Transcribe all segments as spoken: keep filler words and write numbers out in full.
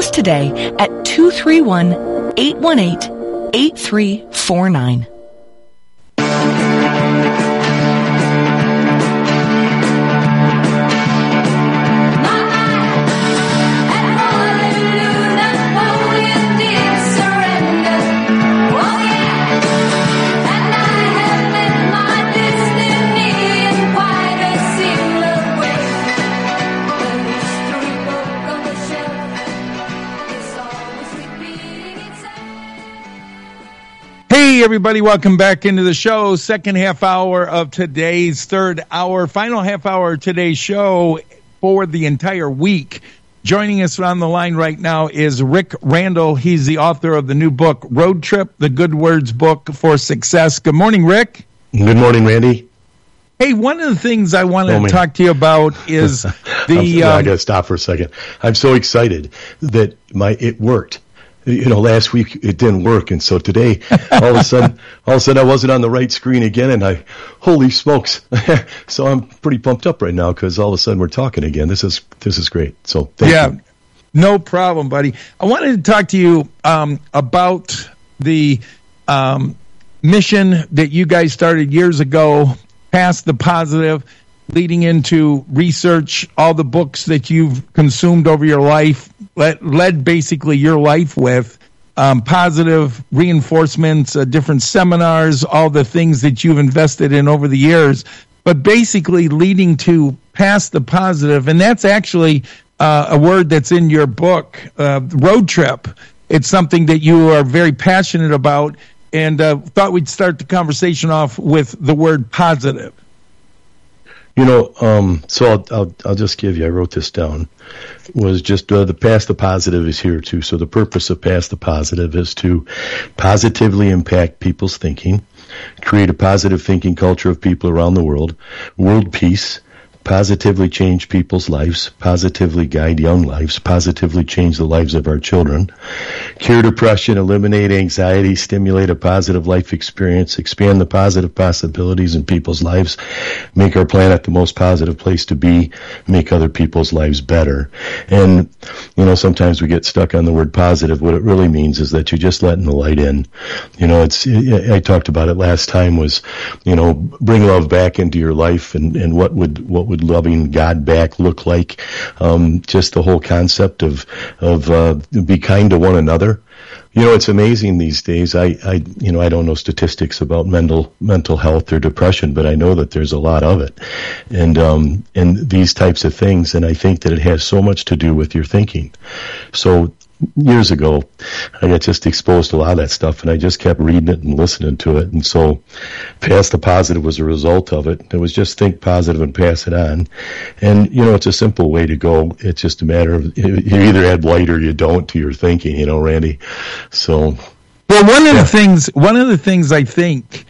us today at two three one, eight one eight, eight three four nine. Hey, everybody, welcome back into the show. Second half hour of today's third hour, final half hour of today's show for the entire week. Joining us on the line right now is Rick Randall. He's the author of the new book, Road Trip, the Good Words Book for Success. Good morning, Rick. Good morning, Randy. Hey, one of the things I wanted oh, to talk to you about is the... um, I got to stop for a second. I'm so excited that my it worked. You know, last week it didn't work, and so today, all of a sudden, all of a sudden, I wasn't on the right screen again, and I, holy smokes! So I'm pretty pumped up right now because all of a sudden we're talking again. This is this is great. So thank yeah, you. No problem, buddy. I wanted to talk to you um, about the um, mission that you guys started years ago, Past the Positive, leading into research, all the books that you've consumed over your life, led, led basically your life with, um, positive reinforcements, uh, different seminars, all the things that you've invested in over the years, but basically leading to Past the Positive. And that's actually uh, a word that's in your book, uh, Road Trip. It's something that you are very passionate about, and uh, thought we'd start the conversation off with the word positive. You know, um, so I'll, I'll I'll just give you. I wrote this down. Was just uh, the Past the Positive is here too. So the purpose of Past the Positive is to positively impact people's thinking, create a positive thinking culture of people around the world, world peace, positively change people's lives, positively guide young lives, positively change the lives of our children, cure depression, eliminate anxiety, stimulate a positive life experience, expand the positive possibilities in people's lives, make our planet the most positive place to be, make other people's lives better. And, you know, sometimes we get stuck on the word positive. What it really means is that you're just letting the light in. You know, it's, I talked about it last time was, you know, bring love back into your life, and, and what would, what would loving God back look like? Um, just the whole concept of of uh, be kind to one another. You know, it's amazing these days. I, I, you know, I don't know statistics about mental mental health or depression, but I know that there's a lot of it, and um, and these types of things. And I think that it has so much to do with your thinking. So years ago, I got just exposed to a lot of that stuff, and I just kept reading it and listening to it. And so Past the Positive was a result of it. It was just think positive and pass it on. And, you know, it's a simple way to go. It's just a matter of you either add light or you don't to your thinking, you know, Randy. So, well, one of yeah. the things, one of the things I think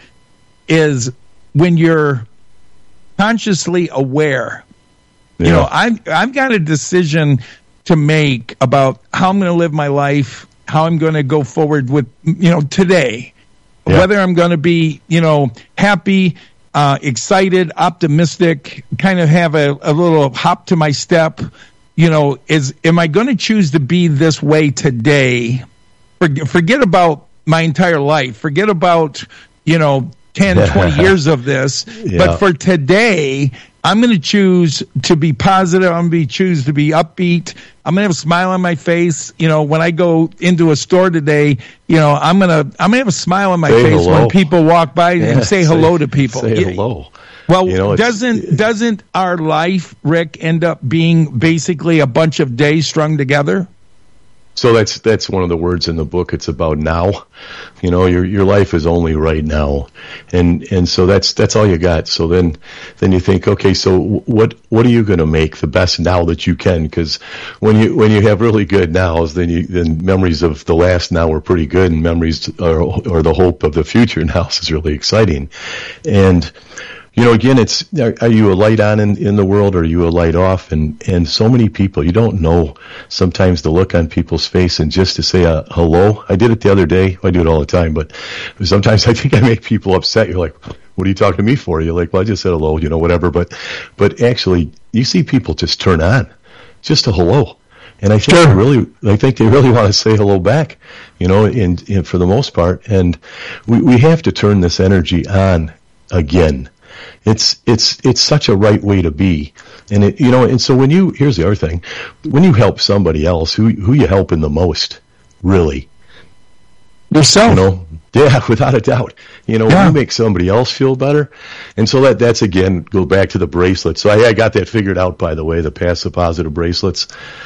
is when you're consciously aware, yeah. you know, I've, I've got a decision to make about how I'm going to live my life, how I'm going to go forward with, you know, today, yeah. whether I'm going to be, you know, happy, uh, excited, optimistic, kind of have a, a little hop to my step, you know, is, am I going to choose to be this way today? Forget, forget about my entire life. Forget about, you know, ten, twenty years of this. Yeah. But for today, I'm going to choose to be positive. I'm going to choose to be upbeat. I'm going to have a smile on my face. You know, when I go into a store today, you know, I'm going to I'm going to have a smile on my say face hello. When people walk by yeah, and say, say hello to people. Say hello. Well, you know, doesn't doesn't our life, Rick, end up being basically a bunch of days strung together? So that's that's one of the words in the book. It's about now. You know, your your life is only right now, and and so that's that's all you got. So then then you think, okay, so what what are you going to make the best now that you can? Because when you when you have really good nows, then you then memories of the last now are pretty good, and memories or or the hope of the future now is really exciting, and. You know, again, it's, are, are you a light on in, in the world, or are you a light off? And, and so many people, you don't know sometimes the look on people's face, and just to say uh, hello. I did it the other day. I do it all the time, but sometimes I think I make people upset. You're like, what are you talking to me for? You're like, well, I just said hello, you know, whatever. But, but actually, you see people just turn on, just a hello. And I think sure. they really, I think they really want to say hello back, you know, in, in for the most part. And we, we have to turn this energy on again. It's, it's, it's such a right way to be. And it, you know, and so when you, here's the other thing, when you help somebody else, who, who you helping the most, really? Yourself. You know, yeah, without a doubt. You know, yeah. when you make somebody else feel better. And so that, that's again, go back to the bracelets. So I, I got that figured out, by the way, the Pass the Positive bracelets.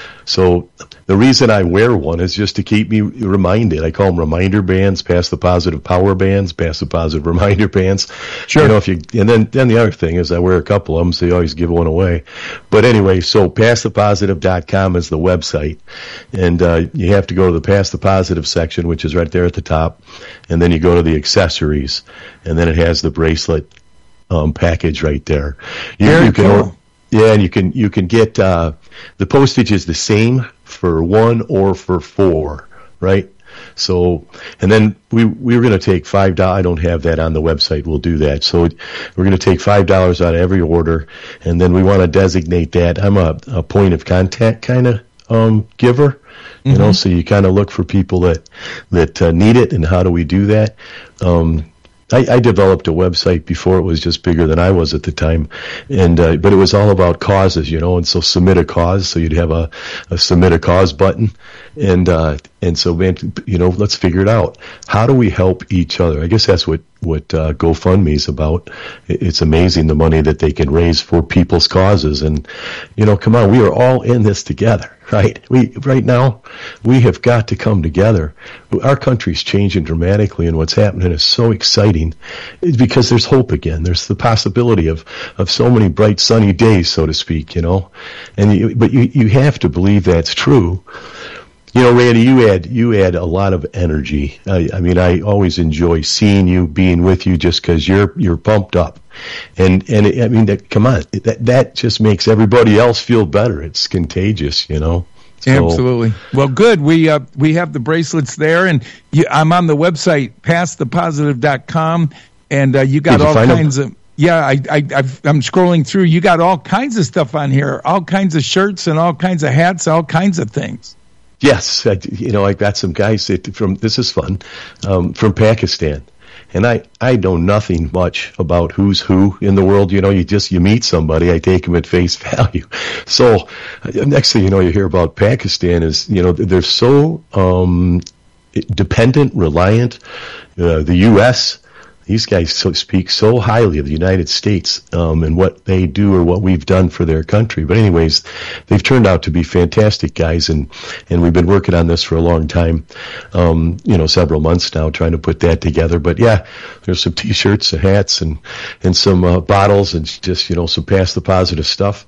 So the reason I wear one is just to keep me reminded. I call them reminder bands, Pass the Positive power bands, Pass the Positive reminder bands. Sure. You know, if you, and then, then the other thing is I wear a couple of them, so you always give one away. But anyway, so pass the positive dot com is the website. And, uh, you have to go to the Pass the Positive section, which is right there at the top. And then you go to the accessories, and then it has the bracelet, um, package right there. You, Very you can, cool. Yeah, and you can you can get uh, the postage is the same for one or for four, right? So, and then we we were going to take five dollars. I don't have that on the website. We'll do that. So we're going to take five dollars out of every order, and then we want to designate that. I'm a, a point of contact kind of um, giver, you mm-hmm. know. So you kind of look for people that that uh, need it, and how do we do that? Um, I, I developed a website before it was just bigger than I was at the time, and uh, but it was all about causes, you know. And so submit a cause, so you'd have a, a submit a cause button, and uh, and so man, you know, let's figure it out. How do we help each other? I guess that's what what uh, GoFundMe is about. It's amazing the money that they can raise for people's causes, and you know, come on, we are all in this together. Right. We right now we have got to come together. Our country's changing dramatically, and what's happening is so exciting because there's hope again. There's the possibility of, of so many bright sunny days, so to speak, you know. And you, but you you have to believe that's true. You know, Randy, you add you add a lot of energy. I, I mean, I always enjoy seeing you, being with you, just because you're you're pumped up, and and it, I mean, that, come on, that that just makes everybody else feel better. It's contagious, you know. So, absolutely. Well, good. We uh, we have the bracelets there, and you, I'm on the website pass the positive dot com, and uh, you got you all kinds them? of. Yeah, I, I, I've, I'm scrolling through. You got all kinds of stuff on here, all kinds of shirts and all kinds of hats, all kinds of things. Yes, I, you know, I got some guys that from, this is fun, um, from Pakistan. And I, I know nothing much about who's who in the world. You know, you just, you meet somebody, I take them at face value. So next thing you know, you hear about Pakistan is, you know, they're so, um, dependent, reliant, uh, the U S, these guys so, speak so highly of the United States um, and what they do or what we've done for their country. But anyways, they've turned out to be fantastic guys, and, and we've been working on this for a long time, um, you know, several months now, trying to put that together. But yeah, there's some T-shirts and hats and and some uh, bottles and just, you know, some Pass the Positive stuff.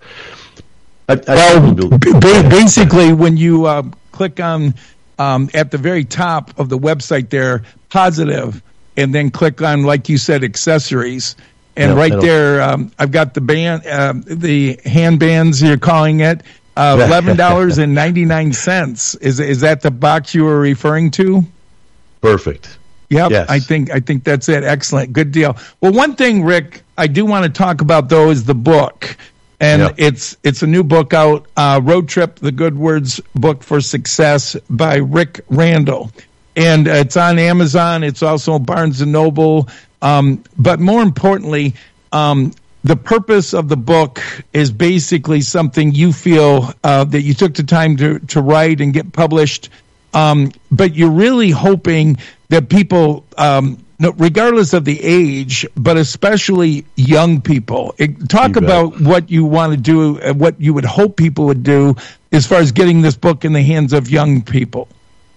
I, I well, b- basically, when you uh, click on um, at the very top of the website there, positive. And then click on, like you said, accessories, and no, right there, um, I've got the band, uh, the handbands. You're calling it uh, eleven dollars and ninety nine cents. Is is that the box you were referring to? Perfect. Yep. Yes. I think I think that's it. Excellent. Good deal. Well, one thing, Rick, I do want to talk about though is the book, and yep. it's it's a new book out, uh, Road Trip: The Good Words Book for Success by Rick Randall. And it's on Amazon. It's also Barnes and Noble. Um, but more importantly, um, the purpose of the book is basically something you feel uh, that you took the time to, to write and get published. Um, but you're really hoping that people, um, regardless of the age, but especially young people, it, talk about what you want to do, uh, what you would hope people would do as far as getting this book in the hands of young people.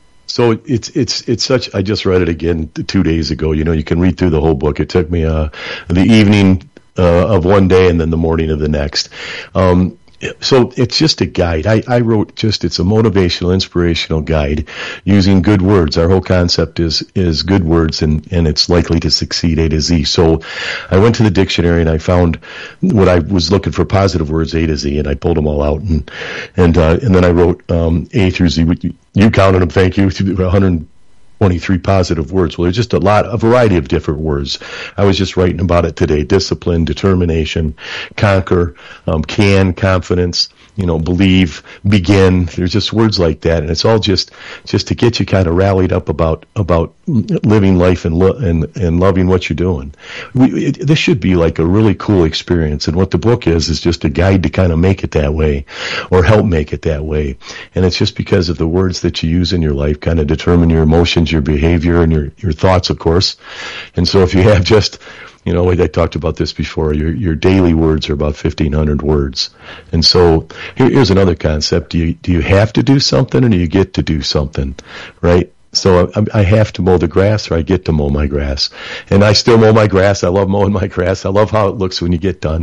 So it's it's it's such. I just read it again two days ago. You know, you can read through the whole book. It took me uh, the evening uh, of one day and then the morning of the next. Um, so it's just a guide. I, I wrote just it's a motivational, inspirational guide using good words. Our whole concept is is good words, and and it's likely to succeed A to Z. So I went to the dictionary and I found what I was looking for, positive words A to Z, and I pulled them all out, and and uh, and then I wrote um, A through Z. You counted them, thank you, one hundred twenty-three positive words. Well, there's just a lot, a variety of different words. I was just writing about it today. Discipline, determination, conquer, um, can, confidence, you know, believe, begin. There's just words like that, and it's all just just to get you kind of rallied up about about living life and lo- and and loving what you're doing. We, it, this should be like a really cool experience, and what the book is is just a guide to kind of make it that way, or help make it that way. And it's just because of the words that you use in your life kind of determine your emotions, your behavior, and your your thoughts, of course. And so if you have just You know, I talked about this before. Your your daily words are about fifteen hundred words, and so here, here's another concept: do you do you have to do something, or do you get to do something, right? So I, I have to mow the grass, or I get to mow my grass, and I still mow my grass. I love mowing my grass. I love how it looks when you get done.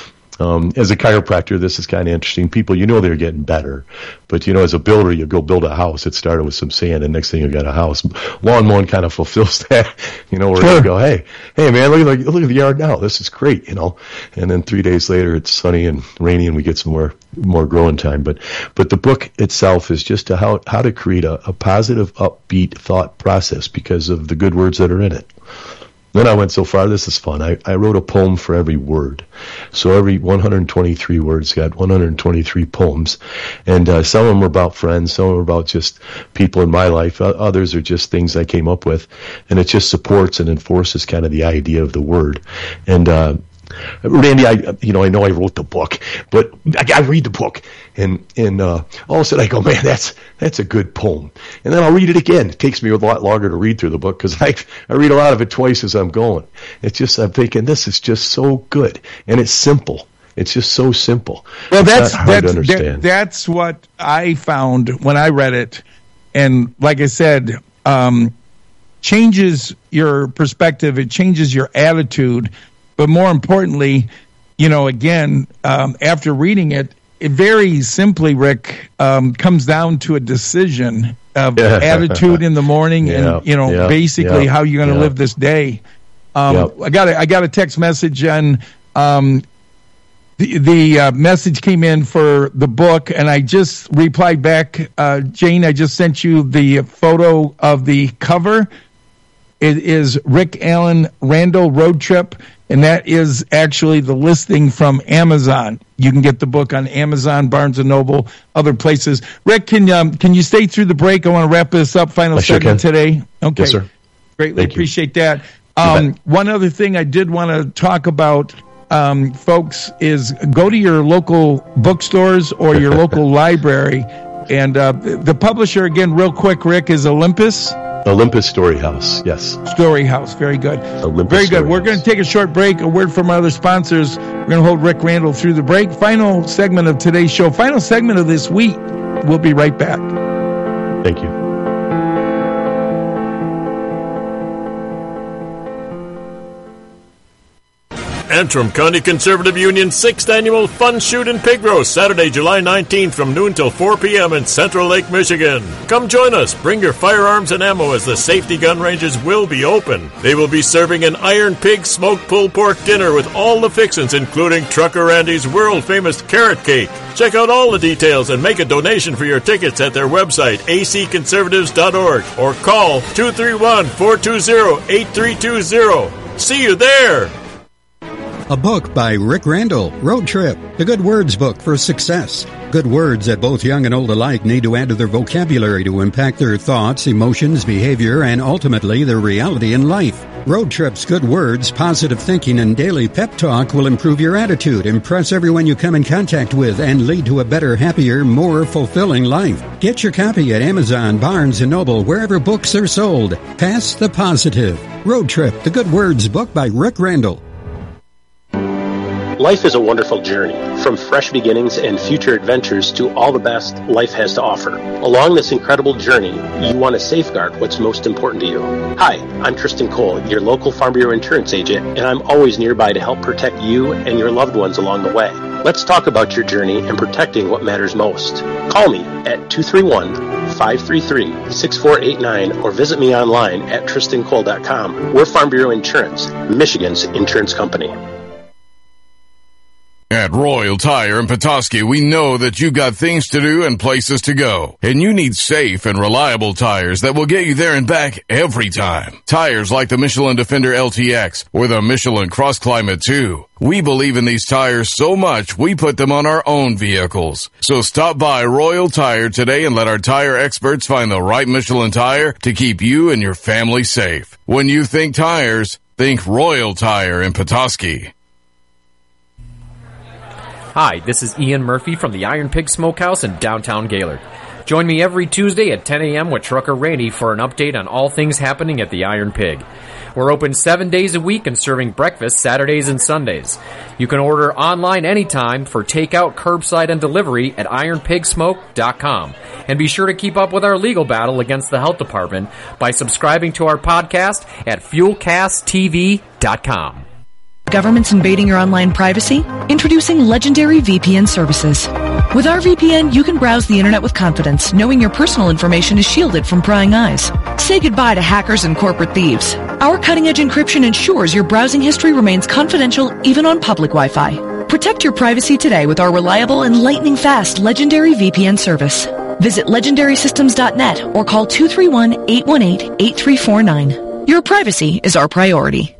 Um, as a chiropractor, this is kind of interesting. People, you know, they're getting better, but you know, as a builder, you go build a house. It started with some sand, and next thing you got a house. Lawn mowing kind of fulfills that, you know, where sure. you go, hey, hey, man, look at the, look at the yard now. This is great, you know. And then three days later, it's sunny and rainy, and we get some more more growing time. But but the book itself is just to how how to create a, a positive, upbeat thought process because of the good words that are in it. Then I went so far, this is fun. I, I wrote a poem for every word. So every one hundred twenty-three words got one hundred twenty-three poems. And uh, some of them are about friends, some of them are about just people in my life. Uh, others are just things I came up with. And it just supports and enforces kind of the idea of the word. And uh Randy, I you know I know I wrote the book, but I, I read the book, and and uh, all of a sudden I go, man, that's that's a good poem, and then I'll read it again. It takes me a lot longer to read through the book because I I read a lot of it twice as I'm going. It's just I'm thinking this is just so good, and it's simple. It's just so simple. Well, it's that's not hard that's to understand. That, that's what I found when I read it, and like I said, um, changes your perspective. It changes your attitude. But more importantly, you know, again, um, after reading it, it very simply, Rick, um, comes down to a decision of attitude in the morning yeah, and, you know, yeah, basically yeah, how you're going to yeah. live this day. Um, yep. I got a, I got a text message, and um, the, the uh, message came in for the book, and I just replied back, uh, Jane, I just sent you the photo of the cover. It is Rick Allen Randall Road Trip. And that is actually the listing from Amazon. You can get the book on Amazon, Barnes and Noble, other places. Rick, can um, can you stay through the break? I want to wrap this up. Final I segment sure today. Okay, yes, sir. Greatly Thank appreciate you. that. Um, one other thing I did want to talk about, um, folks, is go to your local bookstores or your local library. And uh, the publisher, again, real quick, Rick, is Olympus. Olympus Story House, yes. Story House, very good. Olympus very good. Story We're going to take a short break. A word from our other sponsors. We're going to hold Rick Randall through the break. Final segment of today's show. Final segment of this week. We'll be right back. Thank you. Antrim County Conservative Union's sixth Annual Fun Shoot and Pig Roast, Saturday, July nineteenth from noon till four p.m. in Central Lake, Michigan. Come join us. Bring your firearms and ammo as the safety gun ranges will be open. They will be serving an Iron Pig smoked pulled pork dinner with all the fixins, including Trucker Randy's world-famous carrot cake. Check out all the details and make a donation for your tickets at their website, a c conservatives dot org, or call two three one, four two zero, eight three two zero. See you there! A book by Rick Randall, Road Trip, the Good Words book for success. Good words that both young and old alike need to add to their vocabulary to impact their thoughts, emotions, behavior, and ultimately their reality in life. Road Trip's good words, positive thinking, and daily pep talk will improve your attitude, impress everyone you come in contact with, and lead to a better, happier, more fulfilling life. Get your copy at Amazon, Barnes and Noble, wherever books are sold. Pass the positive. Road Trip, the Good Words book by Rick Randall. Life is a wonderful journey, from fresh beginnings and future adventures to all the best life has to offer. Along this incredible journey, you want to safeguard what's most important to you. Hi, I'm Tristan Cole, your local Farm Bureau insurance agent, and I'm always nearby to help protect you and your loved ones along the way. Let's talk about your journey and protecting what matters most. Call me at two three one, five three three, six four eight nine or visit me online at tristan cole dot com. We're Farm Bureau Insurance, Michigan's insurance company. At Royal Tire in Petoskey, we know that you got things to do and places to go, and you need safe and reliable tires that will get you there and back every time. Tires like the Michelin Defender L T X or the Michelin Cross Climate two. We believe in these tires so much, we put them on our own vehicles. So stop by Royal Tire today and let our tire experts find the right Michelin tire to keep you and your family safe. When you think tires, think Royal Tire in Petoskey. Hi, this is Ian Murphy from the Iron Pig Smokehouse in downtown Gaylord. Join me every Tuesday at ten a.m. with Trucker Randy for an update on all things happening at the Iron Pig. We're open seven days a week and serving breakfast Saturdays and Sundays. You can order online anytime for takeout, curbside, and delivery at iron pig smoke dot com. And be sure to keep up with our legal battle against the health department by subscribing to our podcast at fuel cast t v dot com. Governments invading your online privacy? Introducing Legendary V P N services. With our V P N, you can browse the internet with confidence, knowing your personal information is shielded from prying eyes. Say goodbye to hackers and corporate thieves. Our cutting-edge encryption ensures your browsing history remains confidential even on public Wi-Fi. Protect your privacy today with our reliable and lightning-fast Legendary V P N service. Visit legendary systems dot net or call two three one, eight one eight, eight three four nine. Your privacy is our priority.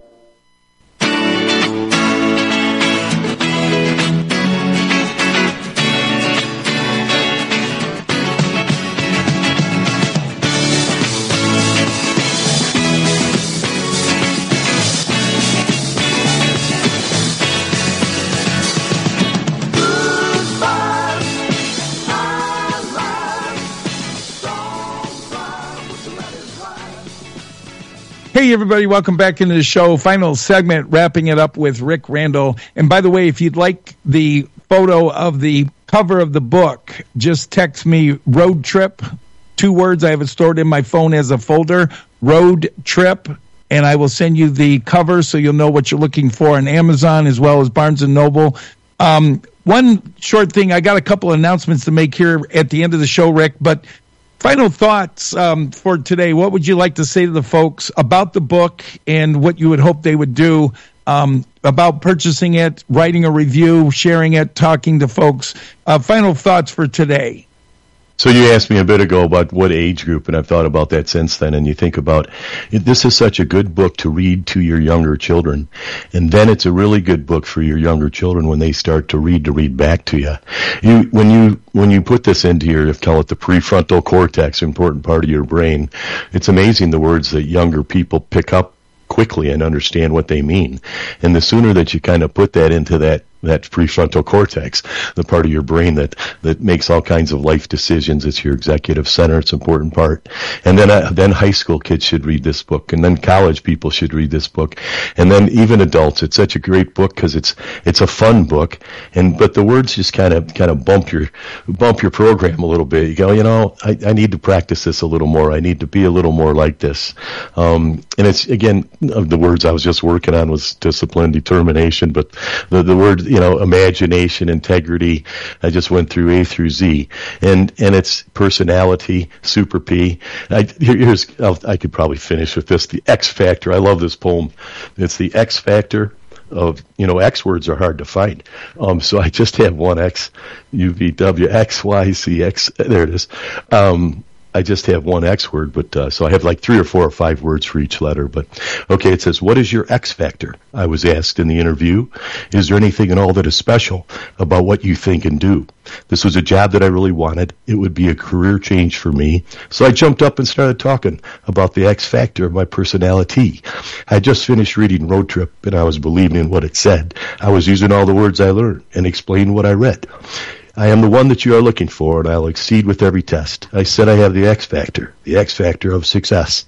Hey, everybody, welcome back into the show. Final segment, wrapping it up with Rick Randall. And by the way, if you'd like the photo of the cover of the book, just text me Road Trip, two words. I have it stored in my phone as a folder, Road Trip, and I will send you the cover so you'll know what you're looking for on Amazon as well as Barnes and Noble. Um, one short thing, I got a couple announcements to make here at the end of the show, Rick, but final thoughts um, for today. What would you like to say to the folks about the book and what you would hope they would do um, about purchasing it, writing a review, sharing it, talking to folks? Uh, final thoughts for today. So you asked me a bit ago about what age group, and I've thought about that since then. And you think about, this is such a good book to read to your younger children. And then it's a really good book for your younger children when they start to read, to read back to you. You, when you, when you put this into your, if call it the prefrontal cortex, important part of your brain, it's amazing the words that younger people pick up quickly and understand what they mean. And the sooner that you kind of put that into that that prefrontal cortex, the part of your brain that, that makes all kinds of life decisions. It's your executive center. It's an important part. And then, uh, then high school kids should read this book, and then college people should read this book, and then even adults. It's such a great book because it's, it's a fun book. And, but the words just kind of, kind of bump your, bump your program a little bit. You go, you know, I, I need to practice this a little more. I need to be a little more like this. Um, and it's, again, the words I was just working on was discipline, determination, but the, the word, you know, imagination, integrity. I just went through A through Z, and and it's personality, super P. I, here, here's I'll, I could probably finish with this. The X factor. I love this poem. It's the X factor of, you know, X words are hard to find. Um, so I just have one X, U V W X Y Z X. There it is. Um, I just have one X word, but uh, so I have like three or four or five words for each letter. But okay, it says, what is your X factor? I was asked in the interview. Is there anything at all that is special about what you think and do? This was a job that I really wanted. It would be a career change for me. So I jumped up and started talking about the X factor of my personality. I just finished reading Road Trip, and I was believing in what it said. I was using all the words I learned and explaining what I read. I am the one that you are looking for, and I'll exceed with every test. I said I have the X factor, the X factor of success.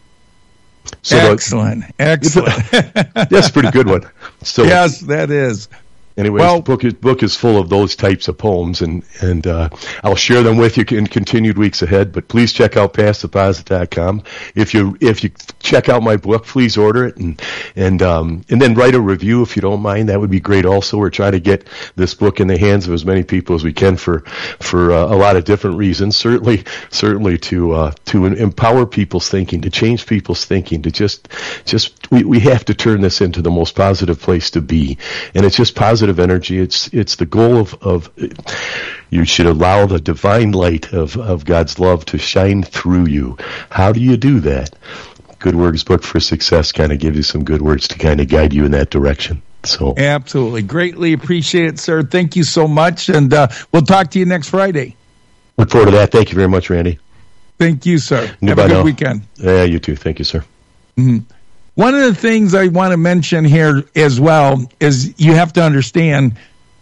So excellent, uh, excellent. That's a pretty good one. So, yes, that is. Anyways, well, the book is, book is full of those types of poems, and, and uh, I'll share them with you in continued weeks ahead. But please check out past deposit dot com. If you if you check out my book, please order it, and and um, and then write a review if you don't mind. That would be great. Also, we're trying to get this book in the hands of as many people as we can for for uh, a lot of different reasons. Certainly, certainly to uh, to empower people's thinking, to change people's thinking, to just just we we have to turn this into the most positive place to be, and it's just positive. positive energy. It's it's the goal of, of you should allow the divine light of, of God's love to shine through you. How do you do that? Good Words Book for Success kind of gives you some good words to kind of guide you in that direction. So absolutely. Greatly appreciate it, sir. Thank you so much. And uh, we'll talk to you next Friday. Look forward to that. Thank you very much, Randy. Thank you, sir. Goodbye Have a good now. weekend. Yeah, you too. Thank you, sir. Mm-hmm. One of the things I want to mention here as well is you have to understand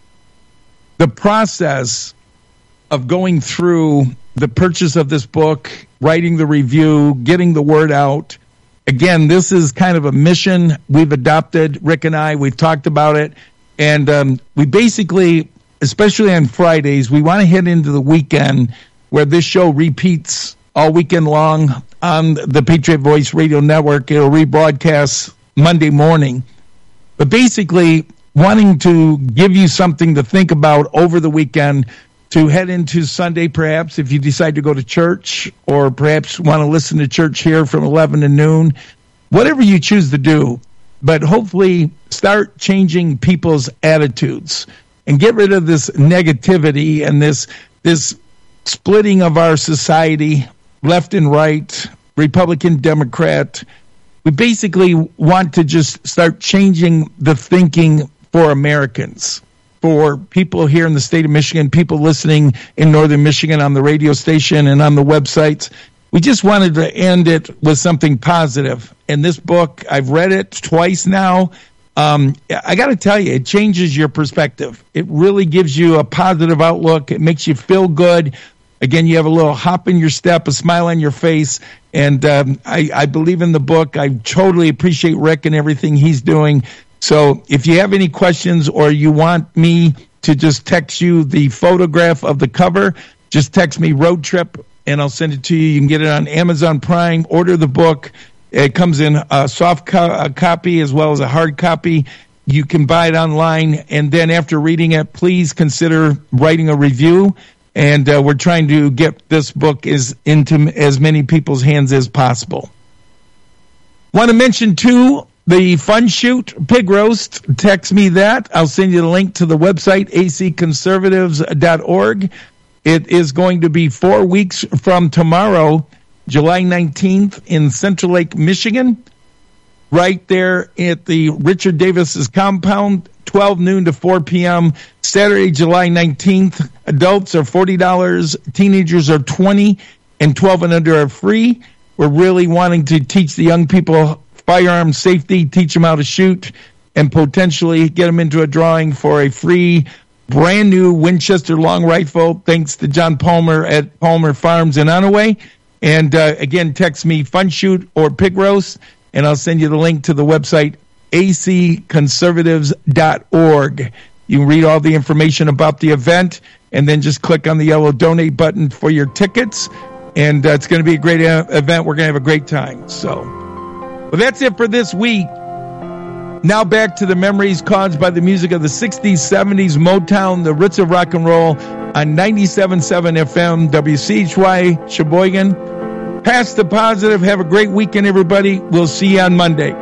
the process of going through the purchase of this book, writing the review, getting the word out. Again, this is kind of a mission we've adopted, Rick and I. We've talked about it. And um, we basically, especially on Fridays, we want to head into the weekend where this show repeats all weekend long on the Patriot Voice Radio Network. It'll rebroadcast Monday morning. But basically, wanting to give you something to think about over the weekend to head into Sunday, perhaps, if you decide to go to church, or perhaps want to listen to church here from eleven to noon, whatever you choose to do. But hopefully start changing people's attitudes and get rid of this negativity and this this splitting of our society, left and right, Republican, Democrat. We basically want to just start changing the thinking for Americans, for people here in the state of Michigan, people listening in northern Michigan on the radio station and on the websites. We just wanted to end it with something positive. And this book, I've read it twice now. Um, I got to tell you, it changes your perspective. It really gives you a positive outlook. It makes you feel good. Again, you have a little hop in your step, a smile on your face, and um, I, I believe in the book. I totally appreciate Rick and everything he's doing. So if you have any questions or you want me to just text you the photograph of the cover, just text me Road Trip, and I'll send it to you. You can get it on Amazon Prime. Order the book. It comes in a soft co- a copy as well as a hard copy. You can buy it online, and then after reading it, please consider writing a review. And uh, we're trying to get this book is into as many people's hands as possible. Want to mention, too, the Fun Shoot Pig Roast. Text me that. I'll send you the link to the website, a c conservatives dot org. It is going to be four weeks from tomorrow, July nineteenth, in Central Lake, Michigan, right there at the Richard Davis's compound, twelve noon to four p.m., Saturday, July nineteenth. Adults are forty dollars, teenagers are twenty dollars, and twelve and under are free. We're really wanting to teach the young people firearm safety, teach them how to shoot, and potentially get them into a drawing for a free, brand new Winchester long rifle, thanks to John Palmer at Palmer Farms in Onaway. And uh, again, text me Fun Shoot or Pig Roast, and I'll send you the link to the website, a c conservatives dot org. You can read all the information about the event, and then just click on the yellow donate button for your tickets. And uh, it's going to be a great uh, event. We're going to have a great time. So, well, that's it for this week. Now back to the memories caused by the music of the sixties, seventies, Motown, the roots of rock and roll on ninety-seven point seven F M, W C H Y, Sheboygan. Pass the positive. Have a great weekend, everybody. We'll see you on Monday.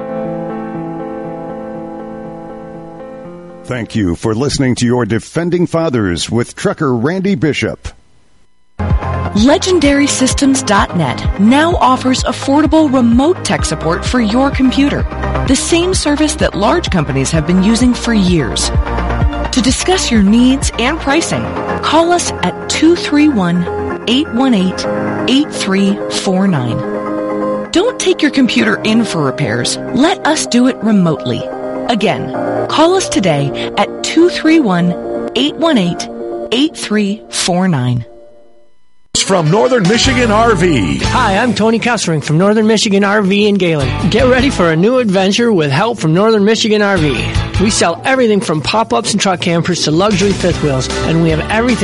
Thank you for listening to your Defending Fathers with Trucker Randy Bishop. Legendary Systems dot net now offers affordable remote tech support for your computer, the same service that large companies have been using for years. To discuss your needs and pricing, call us at two three one, eight one eight, eight three four nine. Don't take your computer in for repairs. Let us do it remotely. Again, call us today at two three one, eight one eight, eight three four nine. From Northern Michigan R V. Hi, I'm Tony Kessering from Northern Michigan R V in Gaylord. Get ready for a new adventure with help from Northern Michigan R V. We sell everything from pop-ups and truck campers to luxury fifth wheels, and we have everything